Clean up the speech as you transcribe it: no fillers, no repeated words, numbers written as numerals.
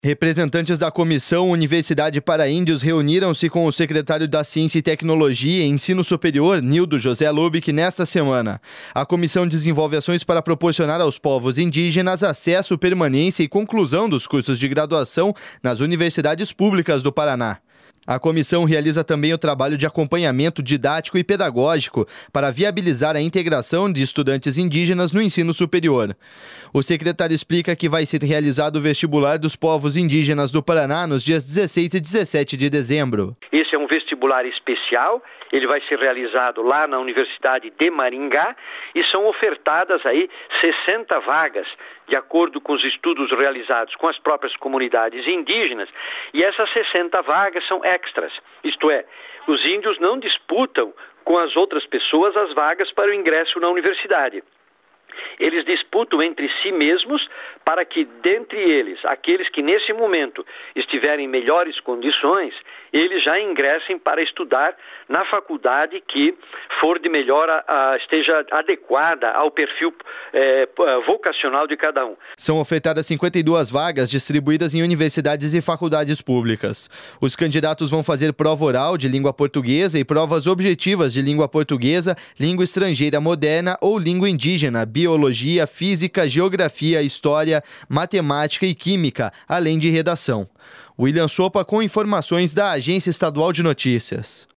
Representantes da Comissão Universidade para Índios reuniram-se com o secretário da Ciência e Tecnologia e Ensino Superior, Nildo José Lubick, nesta semana. A comissão desenvolve ações para proporcionar aos povos indígenas acesso, permanência e conclusão dos cursos de graduação nas universidades públicas do Paraná. A comissão realiza também o trabalho de acompanhamento didático e pedagógico para viabilizar a integração de estudantes indígenas no ensino superior. O secretário explica que vai ser realizado o vestibular dos povos indígenas do Paraná nos dias 16 e 17 de dezembro. Esse é um vestibular especial, ele vai ser realizado lá na Universidade de Maringá e são ofertadas aí 60 vagas, de acordo com os estudos realizados com as próprias comunidades indígenas, e essas 60 vagas são extras, isto é, os índios não disputam com as outras pessoas as vagas para o ingresso na universidade. Eles disputam entre si mesmos para que, dentre eles, aqueles que nesse momento estiverem em melhores condições, eles já ingressem para estudar na faculdade que for de melhor, esteja adequada ao perfil vocacional de cada um. São ofertadas 52 vagas distribuídas em universidades e faculdades públicas. Os candidatos vão fazer prova oral de língua portuguesa e provas objetivas de língua portuguesa, língua estrangeira moderna ou língua indígena, biologia, física, geografia, história, matemática e química, além de redação. William Sopa com informações da Agência Estadual de Notícias.